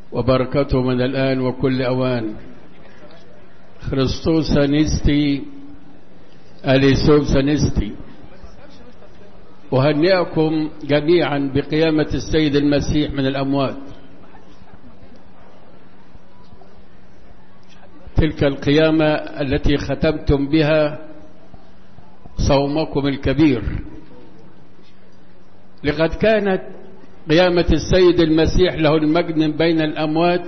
وبركته من الآن وكل أوان. خريستوس أنستي أليسوس أنستي. أهنئكم جميعا بقيامة السيد المسيح من الأموات. تلك القيامة التي ختمتم بها صومكم الكبير، لقد كانت قيامة السيد المسيح له المجد من بين الأموات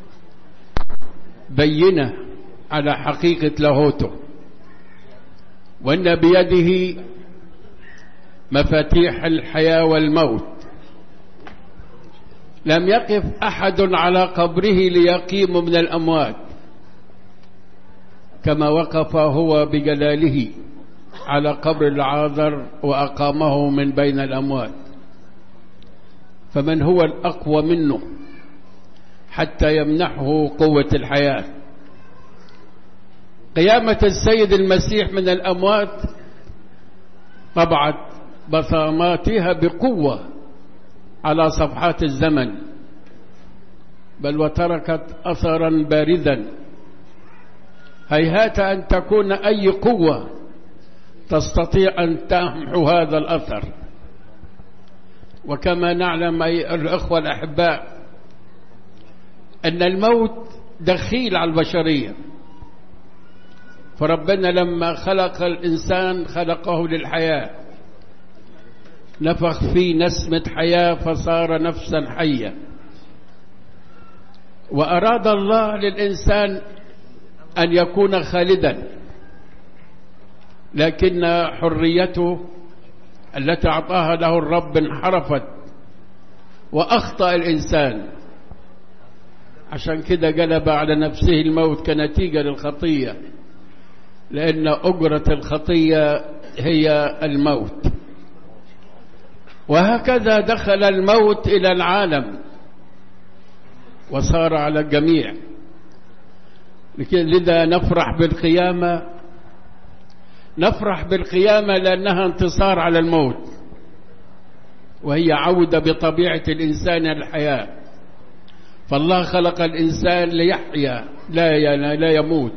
بينة على حقيقة لاهوته، وأن بيده مفاتيح الحياة والموت. لم يقف أحد على قبره ليقيم من الأموات كما وقف هو بجلاله على قبر العازر وأقامه من بين الأموات. فمن هو الأقوى منه حتى يمنحه قوة الحياة؟ قيامة السيد المسيح من الأموات طبعت بصماتها بقوة على صفحات الزمن، بل وتركت أثرا بارزا هيهات أن تكون أي قوة تستطيع أن تمحو هذا الأثر. وكما نعلم أيها الأخوة الأحباء أن الموت دخيل على البشرية، فربنا لما خلق الإنسان خلقه للحياة، نفخ فيه نسمة حياة فصار نفسا حية. وأراد الله للإنسان أن يكون خالدا، لكن حريته التي أعطاها له الرب انحرفت وأخطأ الإنسان، عشان كده جلب على نفسه الموت كنتيجة للخطية، لأن أجرة الخطية هي الموت. وهكذا دخل الموت إلى العالم وصار على الجميع. لذا نفرح بالقيامة، نفرح بالقيامة لأنها انتصار على الموت، وهي عودة بطبيعة الإنسان الحياة. فالله خلق الإنسان ليحيا لا يموت،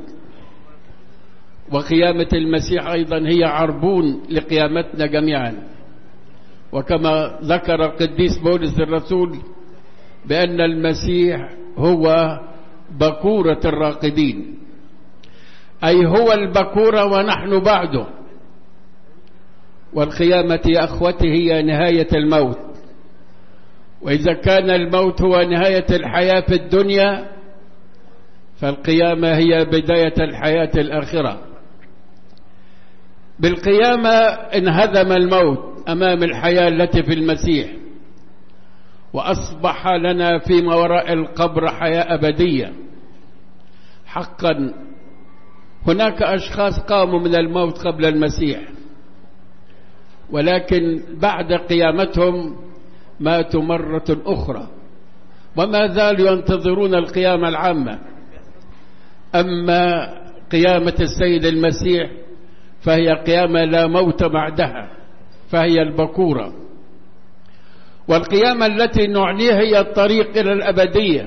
وقيامة المسيح أيضا هي عربون لقيامتنا جميعا. وكما ذكر القديس بولس الرسول بأن المسيح هو بكورة الراقدين، أي هو البكورة ونحن بعده. والقيامة يا أخوتي هي نهاية الموت، وإذا كان الموت هو نهاية الحياة في الدنيا، فالقيامة هي بداية الحياة الآخرة. بالقيامة انهزم الموت أمام الحياة التي في المسيح، وأصبح لنا فيما وراء القبر حياة أبدية. حقا هناك أشخاص قاموا من الموت قبل المسيح، ولكن بعد قيامتهم ماتوا مرة أخرى وما زالوا ينتظرون القيامة العامة. أما قيامة السيد المسيح فهي قيامة لا موت بعدها، فهي البكورة. والقيامة التي نعنيها هي الطريق إلى الأبدية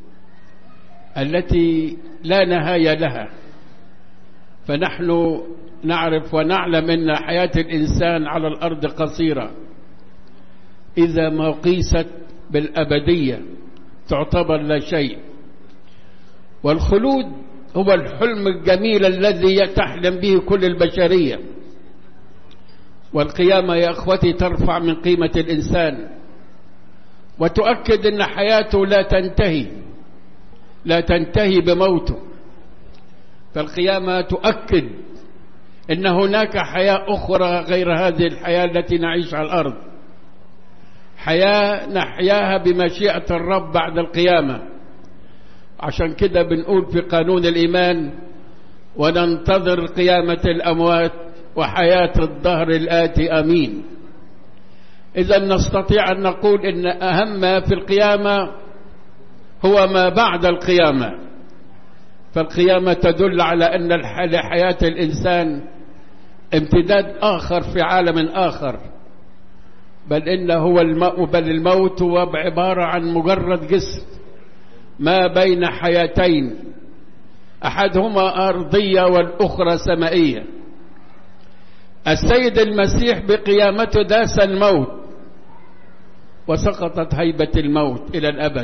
التي لا نهاية لها. فنحن نعرف ونعلم أن حياة الإنسان على الأرض قصيرة، إذا ما قيست بالأبدية تعتبر لا شيء. والخلود هو الحلم الجميل الذي تحلم به كل البشرية. والقيامة يا أخوتي ترفع من قيمة الإنسان وتؤكد أن حياته لا تنتهي بموته. فالقيامة تؤكد أن هناك حياة أخرى غير هذه الحياة التي نعيش على الأرض، حياة نحياها بمشيئة الرب بعد القيامة. عشان كده بنقول في قانون الإيمان: وننتظر قيامة الأموات وحياة الدهر الآتي، آمين. إذا نستطيع أن نقول إن أهم ما في القيامة هو ما بعد القيامة. فالقيامة تدل على أن لحياة الإنسان امتداد آخر في عالم آخر، بل الموت هو عبارة عن مجرد جسم ما بين حياتين، أحدهما أرضية والأخرى سمائية. السيد المسيح بقيامته داس الموت وسقطت هيبة الموت إلى الأبد،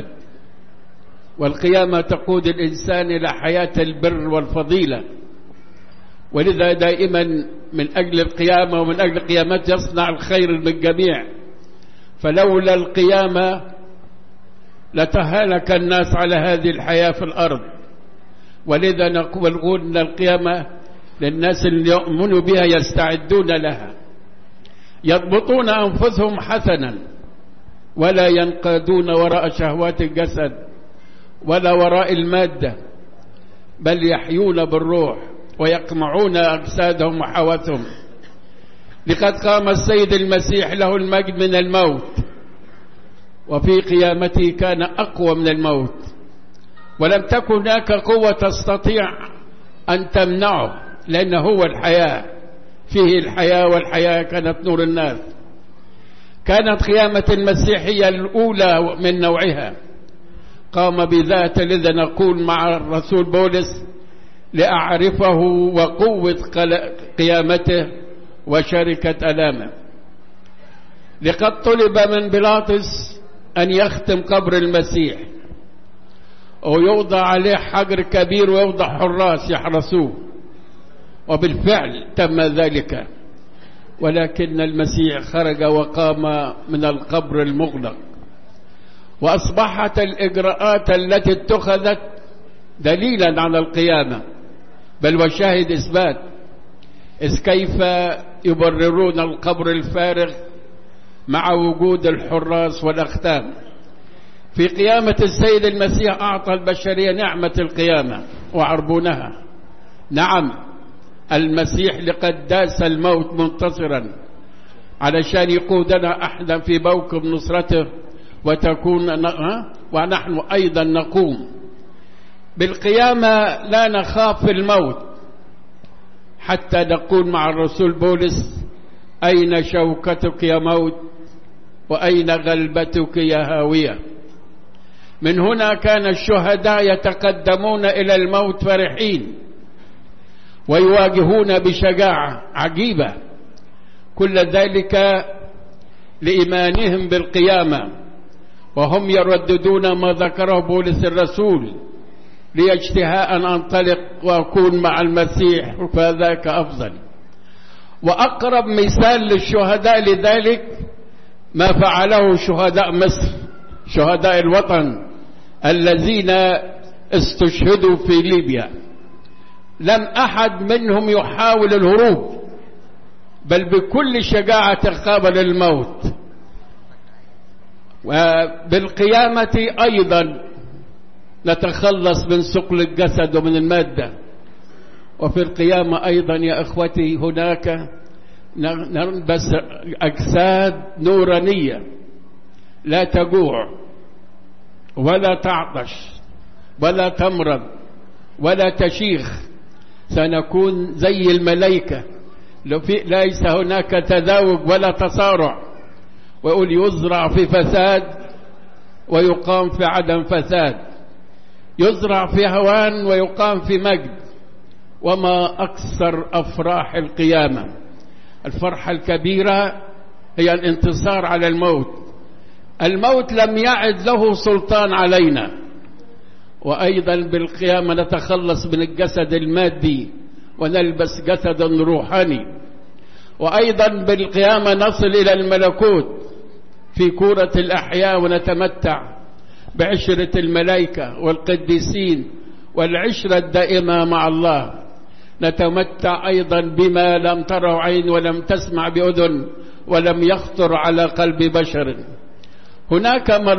والقيامة تقود الإنسان إلى حياة البر والفضيلة. ولذا دائما من أجل القيامة ومن أجل قيامته يصنع الخير للجميع، فلولا القيامة لتهالك الناس على هذه الحياة في الأرض. ولذا نقول أن القيامة للناس اللي يؤمنوا بها يستعدون لها، يضبطون أنفسهم حسنا ولا ينقادون وراء شهوات الجسد ولا وراء المادة، بل يحيون بالروح ويقمعون أجسادهم وحواسهم. لقد قام السيد المسيح له المجد من الموت، وفي قيامته كان أقوى من الموت، ولم تكن هناك قوة تستطيع أن تمنعه، لأنه هو الحياة، فيه الحياة، والحياة كانت نور الناس. كانت قيامة المسيح هي الأولى من نوعها، قام بذات لذا نقول مع الرسول بولس: لأعرفه وقوة قيامته وشركة ألامه. لقد طلب من بيلاطس أن يختم قبر المسيح ويوضع عليه حجر كبير ويوضع حراس يحرسوه، وبالفعل تم ذلك. ولكن المسيح خرج وقام من القبر المغلق، وأصبحت الإجراءات التي اتخذت دليلا على القيامة، بل وشاهد إثبات. إذ كيف يبررون القبر الفارغ مع وجود الحراس والأختام؟ في قيامة السيد المسيح أعطى البشرية نعمة القيامة وعربونها. نعم، المسيح لقد داس الموت منتصرا علشان يقودنا أحدا في موكب نصرته، ونحن أيضا نقوم بالقيامة. لا نخاف الموت، حتى نقول مع الرسول بولس: أين شوكتك يا موت، وأين غلبتك يا هاوية. من هنا كان الشهداء يتقدمون إلى الموت فرحين ويواجهون بشجاعة عجيبة، كل ذلك لإيمانهم بالقيامة، وهم يرددون ما ذكره بولس الرسول: لي اشتهاء أن أنطلق وأكون مع المسيح فذاك أفضل. وأقرب مثال للشهداء لذلك ما فعله شهداء مصر، شهداء الوطن الذين استشهدوا في ليبيا. لم أحد منهم يحاول الهروب، بل بكل شجاعة قابل الموت. وبالقيامة أيضا نتخلص من ثقل الجسد ومن المادة. وفي القيامة أيضا يا أخوتي هناك نلبس أجساد نورانية لا تجوع ولا تعطش ولا تمرض ولا تشيخ، سنكون زي الملائكة. ليس هناك تذاوج ولا تصارع، ويقول يزرع في فساد ويقام في عدم فساد، يزرع في هوان ويقام في مجد. وما أكثر أفراح القيامة، الفرحة الكبيرة هي الانتصار على الموت. الموت لم يعد له سلطان علينا. وأيضا بالقيامة نتخلص من الجسد المادي ونلبس جسدا روحاني. وأيضا بالقيامة نصل إلى الملكوت في كورة الأحياء، ونتمتع بعشرة الملائكة والقديسين والعشرة الدائمة مع الله. نتمتع أيضا بما لم تره عين ولم تسمع بأذن ولم يخطر على قلب بشر. هناك